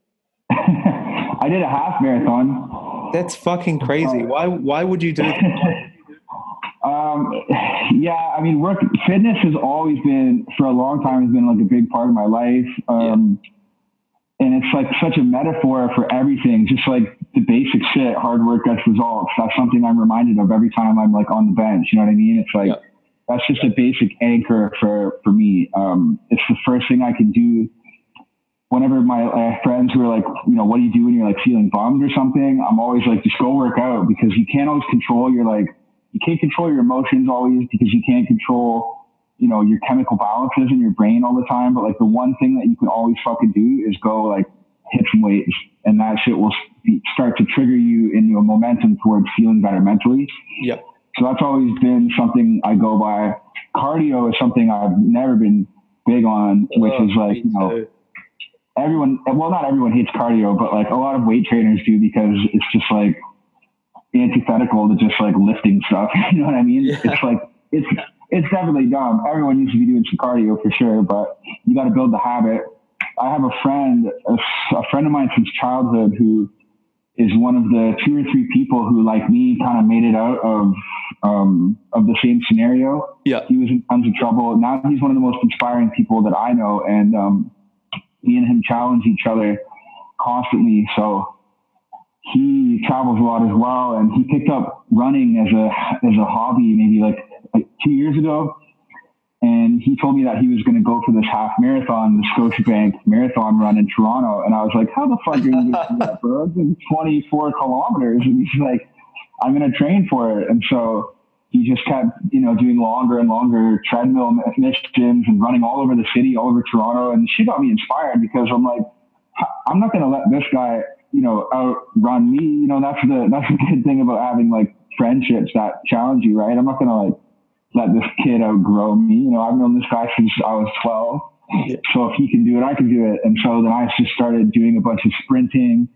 I did a half marathon. That's fucking crazy. Why Why would you do that? um, yeah, I mean, work fitness has always been, for a long time, has been like a big part of my life. Um, yeah. And it's like such a metaphor for everything, just like the basic shit, hard work gets results. That's something I'm reminded of every time I'm like on the bench. You know what I mean? It's like, yeah. That's just a basic anchor for, for me. Um, it's the first thing I can do. Whenever my uh, friends who are like, you know, what do you do when you're like feeling bummed or something? I'm always like, just go work out, because you can't always control your like you can't control your emotions always because you can't control, you know, your chemical balances in your brain all the time. But like the one thing that you can always fucking do is go like hit some weights, and that shit will start to trigger you into a momentum towards feeling better mentally. Yep. So that's always been something I go by. Cardio is something I've never been big on, which oh, is like, you know, too. everyone, well, not everyone hates cardio, but like a lot of weight trainers do because it's just like antithetical to just like lifting stuff. You know what I mean? Yeah. It's like, it's, it's definitely dumb. Everyone needs to be doing some cardio for sure, but you got to build the habit. I have a friend, a, a friend of mine since childhood who is one of the two or three people who, like me, kind of made it out of um, of the same scenario. Yeah, he was in tons of trouble. Now he's one of the most inspiring people that I know, and um, me and him challenge each other constantly. So he travels a lot as well, and he picked up running as a as a hobby maybe like, like two years ago. And he told me that he was going to go for this half marathon, the Scotiabank marathon run in Toronto. And I was like, how the fuck are you going to do that, bro? It's been twenty-four kilometers. And he's like, I'm going to train for it. And so he just kept, you know, doing longer and longer treadmill missions and running all over the city, all over Toronto. And she got me inspired because I'm like, I'm not going to let this guy, you know, outrun me. You know, that's the, that's the good thing about having like friendships that challenge you, right? I'm not going to like, let this kid outgrow me. You know, I've known this guy since I was twelve. Yeah. So if he can do it, I can do it. And so then I just started doing a bunch of sprinting,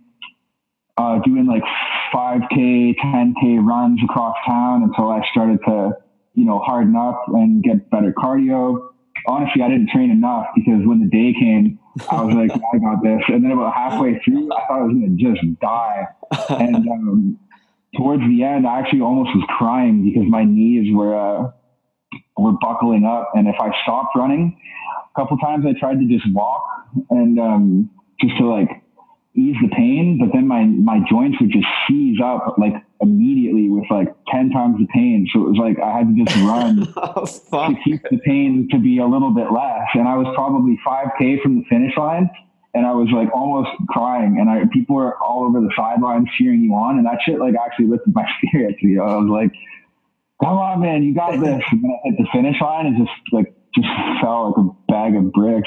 uh, doing like five K, ten K runs across town until I started to, you know, harden up and get better cardio. Honestly, I didn't train enough because when the day came, I was like, I got this. And then about halfway through, I thought I was going to just die. And um, towards the end, I actually almost was crying because my knees were, uh, were buckling up. And if I stopped running, a couple times I tried to just walk and um, just to like ease the pain, but then my, my joints would just seize up like immediately with like ten times the pain. So it was like I had to just run oh, to keep the pain to be a little bit less. And I was probably five K from the finish line, and I was like almost crying, and I people were all over the sidelines cheering you on, and that shit like actually lifted my spirits. You know, I was like, come on, man, you got this. And then I hit the finish line and just like, just fell like a bag of bricks.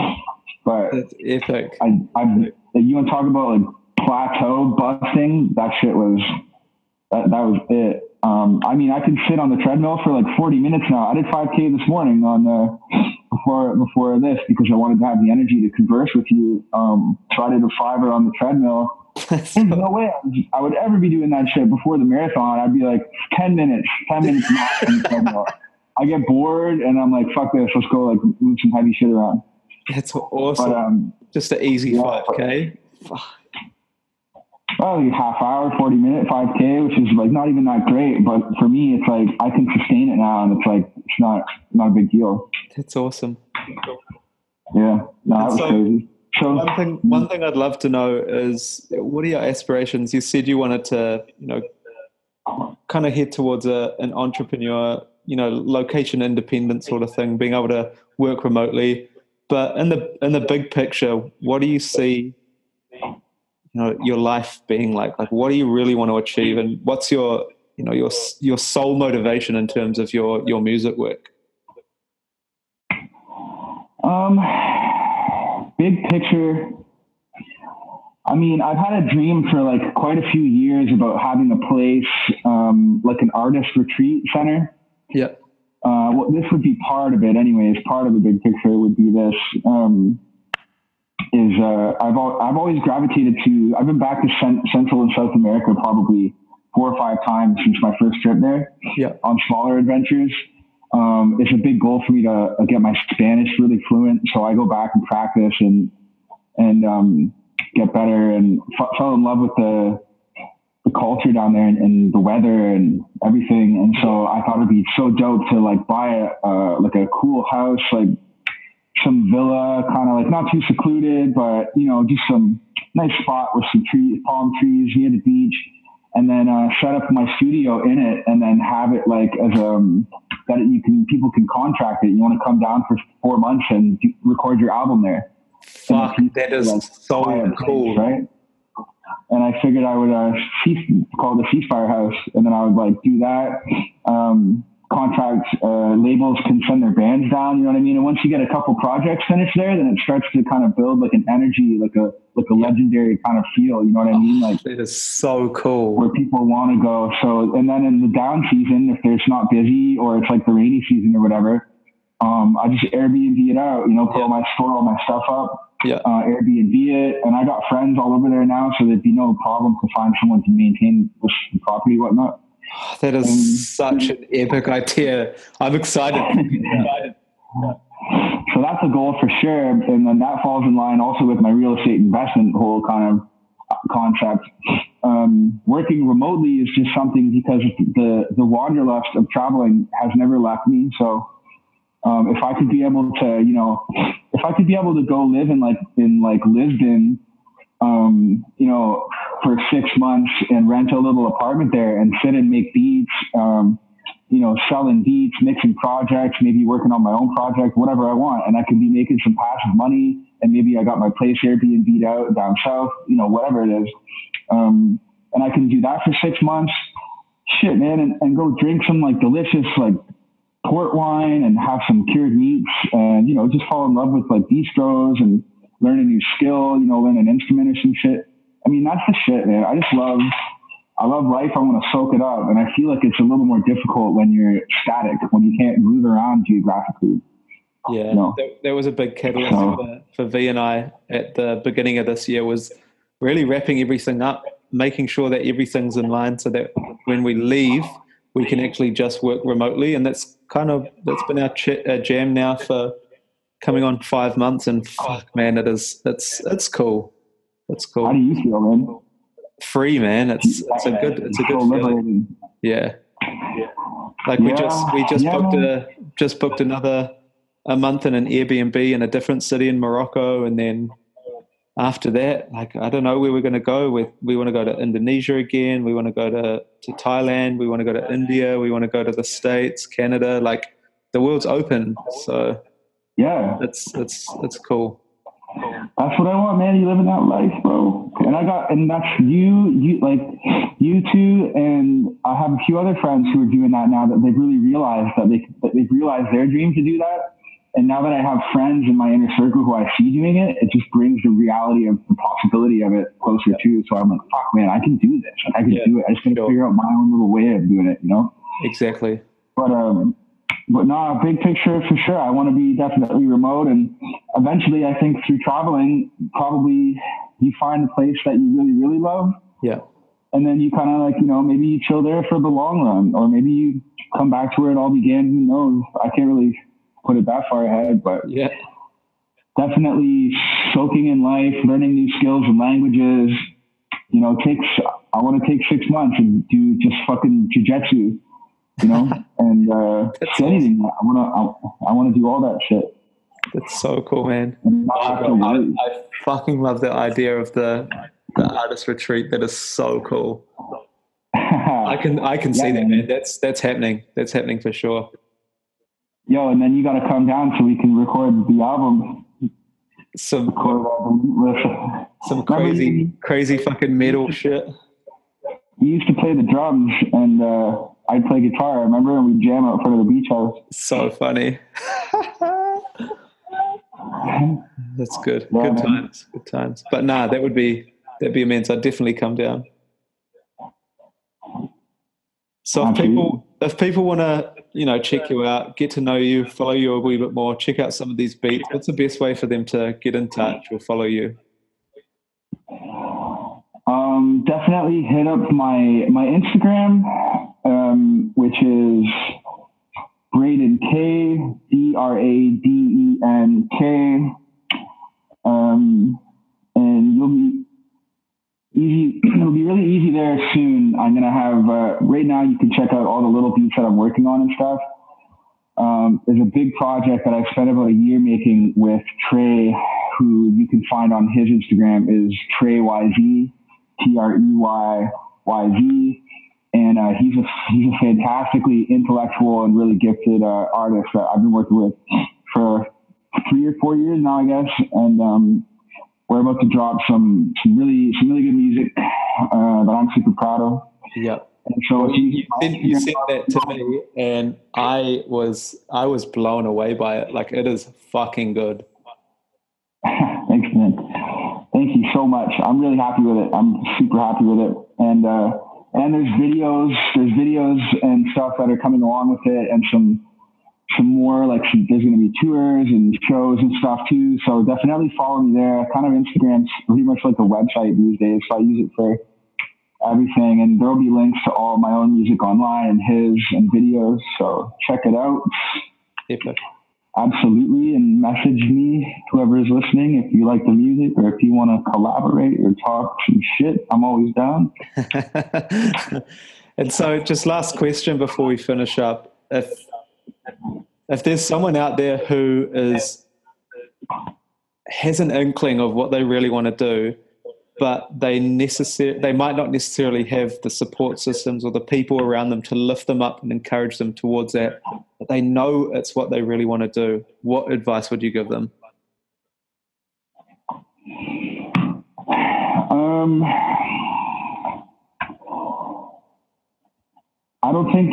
But that's epic. I, I, you want to talk about like plateau busting? That shit was, that, that was it. Um, I mean, I could sit on the treadmill for like forty minutes now. I did five K this morning on the, before, before this, because I wanted to have the energy to converse with you. Um, so I did a fiver on the treadmill. There's no way I would ever be doing that shit before the marathon. I'd be like ten minutes, ten minutes max on the treadmill. I get bored and I'm like, fuck this, let's go like move some heavy shit around. That's awesome. But, um, just an easy yeah, five K. Well, like half hour, forty minute five K, which is like not even that great. But for me, it's like I can sustain it now, and it's like it's not not a big deal. That's awesome. Yeah, no, that was so, crazy. So one thing, one thing I'd love to know is, what are your aspirations? You said you wanted to, you know, kind of head towards a, an entrepreneur, you know, location independent sort of thing, being able to work remotely. But in the in the big picture, what do you see, you know, your life being like? Like, what do you really want to achieve, and what's your, you know, your your sole motivation in terms of your your music work? Um. Big picture, I mean, I've had a dream for like quite a few years about having a place, um, like an artist retreat center. Yeah. Uh, well, this would be part of it anyways. Part of the big picture would be this, um, is, uh, I've, al- I've always gravitated to, I've been back to Cent- Central and South America probably four or five times since my first trip there. Yeah. On smaller adventures. Um, it's a big goal for me to uh, get my Spanish really fluent. So I go back and practice and, and, um, get better and f- fell in love with the, the culture down there and, and the weather and everything. And so I thought it'd be so dope to like buy a, uh, like a cool house, like some villa, kind of like not too secluded, but you know, just some nice spot with some trees, palm trees near the beach. And then, uh, set up my studio in it and then have it like as, um, that you can, people can contract it. You want to come down for four months and do, record your album there. Fuck, that is like, so cool, place, right? and I figured I would uh, cease, call it the Ceasefire House, and then I would like do that. Um, contract uh, labels can send their bands down, you know what I mean? And once you get a couple projects finished there, then it starts to kind of build like an energy, like a like a legendary kind of feel, you know what I mean? Like it is so cool. Where people want to go. So, and then in the down season, if there's not busy or it's like the rainy season or whatever, um, I just Airbnb it out, you know, put yeah. all my store, all my stuff up, yeah. uh, Airbnb it. And I got friends all over there now, so there'd be no problem to find someone to maintain this property and whatnot. That is um, such an epic idea. I'm excited. excited. So that's a goal for sure. And then that falls in line also with my real estate investment whole kind of concept. Um, working remotely is just something because the, the wanderlust of traveling has never left me. So um, if I could be able to, you know, if I could be able to go live in like, in like Lisbon, um, you know, for six months and rent a little apartment there and sit and make beats, um, you know, selling beats, mixing projects, maybe working on my own project, whatever I want. And I could be making some passive money, and maybe I got my place Airbnb'd out down south, you know, whatever it is. Um, and I can do that for six months. Shit, man, and, and go drink some like delicious like port wine and have some cured meats and, you know, just fall in love with like bistros and learn a new skill, you know, learn an instrument or some shit. I mean, that's the shit, man. I just love, I love life. I want to soak it up. And I feel like it's a little more difficult when you're static, when you can't move around geographically. Yeah, you know? that, that was a big catalyst so, for, for V and I at the beginning of this year, was really wrapping everything up, making sure that everything's in line so that when we leave, we can actually just work remotely. And that's kind of, that's been our, ch- our jam now for coming on five months. And fuck, man, it is, it's, it's cool. It's cool. How do you feel, man? Free, man. It's it's a good it's a good so feeling. Yeah. Like we yeah. just we just yeah, booked man. a just booked another a month in an Airbnb in a different city in Morocco, and then after that, like I don't know where we're gonna go. We we want to go to Indonesia again, we want to go to, to Thailand, we want to go to India, we want to go to the States, Canada, like the world's open. So yeah. it's it's it's cool. That's what I want, man. You living that life, bro. And I got, and that's you, you like you two, and I have a few other friends who are doing that now, that they've really realized that they that they've realized their dream to do that. And now that I have friends in my inner circle who I see doing it, it just brings the reality of the possibility of it closer too. So I'm like, fuck, man, I can do this. Like, I can Yeah, do it. I just got to sure. figure out my own little way of doing it, you know? Exactly. But um, but no, big picture for sure. I want to be definitely remote, and eventually, I think through traveling, probably you find a place that you really, really love. Yeah. And then you kind of like, you know, maybe you chill there for the long run, or maybe you come back to where it all began. Who knows? I can't really put it that far ahead, but yeah, definitely soaking in life, learning new skills and languages. You know, takes. I want to take six months and do just fucking jujitsu. You know, and uh, anything. I want to. I, I want to do all that shit. That's so cool, man. I, I, I fucking love the idea of the the artist retreat. That is so cool. I can I can yeah, see that, man. man. That's that's happening. That's happening for sure. Yo, and then you got to come down so we can record the album. Some record album. some crazy crazy fucking metal shit. We used to play the drums, and uh, I'd play guitar. I remember, and we'd jam out in front of the beach house. So funny. That's good. Yeah, good man. times. Good times. But nah, that would be that'd be immense. I'd definitely come down. So if Absolutely. people if people want to, you know, check you out, get to know you, follow you a wee bit more, check out some of these beats, what's the best way for them to get in touch or follow you? Um, definitely hit up my my Instagram, um, which is Braden K, D R A D E N K. Um, and you'll be easy. It'll be really easy there soon. I'm going to have, uh, right now you can check out all the little beats that I'm working on and stuff. Um, there's a big project that I spent about a year making with Trey, who you can find on his Instagram is Trey Y Z, T R E Y Y Z. And uh, he's a he's a fantastically intellectual and really gifted uh, artist that I've been working with for three or four years now, I guess. And um, we're about to drop some, some really, some really good music uh, that I'm super proud of. Yep. And so if you, You sent, you sent that to me, and I was I was blown away by it. Like, it is fucking good. Thanks, man. Thank you so much. I'm really happy with it. I'm super happy with it. And uh, and there's videos, there's videos and stuff that are coming along with it, and some some more like some, there's going to be tours and shows and stuff too. So definitely follow me there. Kind of Instagram's pretty much like a website these days, so I use it for everything. And there'll be links to all my own music online and his and videos. So check it out. Epic. Absolutely. And message me, whoever is listening, if you like the music or if you want to collaborate or talk some shit, I'm always down. And so just last question before we finish up. If if there's someone out there who is has an inkling of what they really want to do, but they necessar- they might not necessarily have the support systems or the people around them to lift them up and encourage them towards that, but they know it's what they really want to do, what advice would you give them? Um, I don't think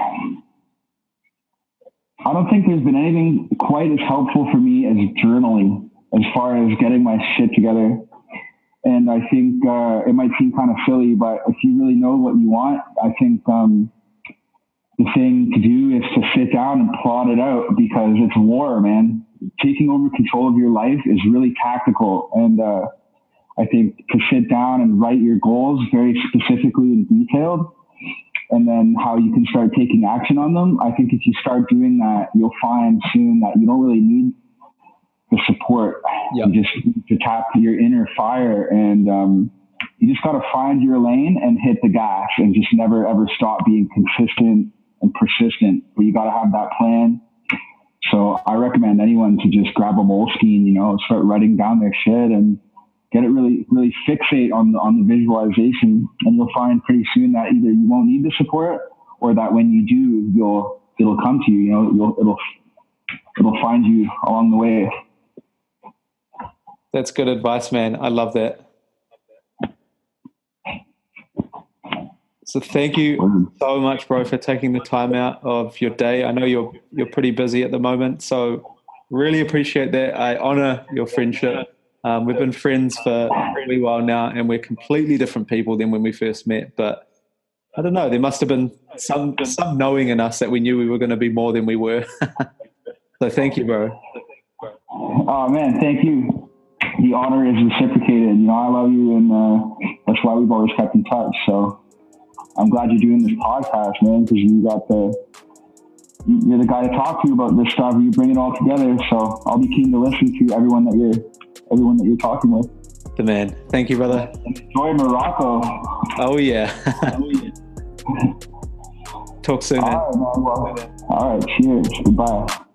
I don't think there's been anything quite as helpful for me as journaling, as far as getting my shit together. And I think uh, it might seem kind of silly, but if you really know what you want, I think um, the thing to do is to sit down and plot it out, because it's war, man. Taking over control of your life is really tactical. And uh, I think to sit down and write your goals very specifically and detailed, and then how you can start taking action on them. I think if you start doing that, you'll find soon that you don't really need the support. Yep. You just need to tap your inner fire, and um, you just got to find your lane and hit the gas, and just never ever stop being consistent and persistent. But you got to have that plan. So I recommend anyone to just grab a Moleskine, you know, start writing down their shit and get it really, really fixate on the, on the visualization. And you'll find pretty soon that either you won't need the support, or that when you do, you'll, it'll come to you, you know, you'll, it'll, it'll find you along the way. That's good advice, man. I love that. So thank you so much, bro, for taking the time out of your day. I know you're you're pretty busy at the moment, so really appreciate that. I honor your friendship. Um, we've been friends for a really while now, and we're completely different people than when we first met. But I don't know, there must have been some some knowing in us that we knew we were going to be more than we were. So thank you, bro. Oh, man, thank you. The honor is reciprocated. You know, I love you, and uh, that's why we've always kept in touch. So I'm glad you're doing this podcast, man, because you got the, you're the guy to talk to about this stuff. You bring it all together. So I'll be keen to listen to everyone that you're, everyone that you're talking with. The man. Thank you, brother. Enjoy Morocco. Oh yeah. Talk soon, man. All right, man. Well, all right. Cheers. Goodbye.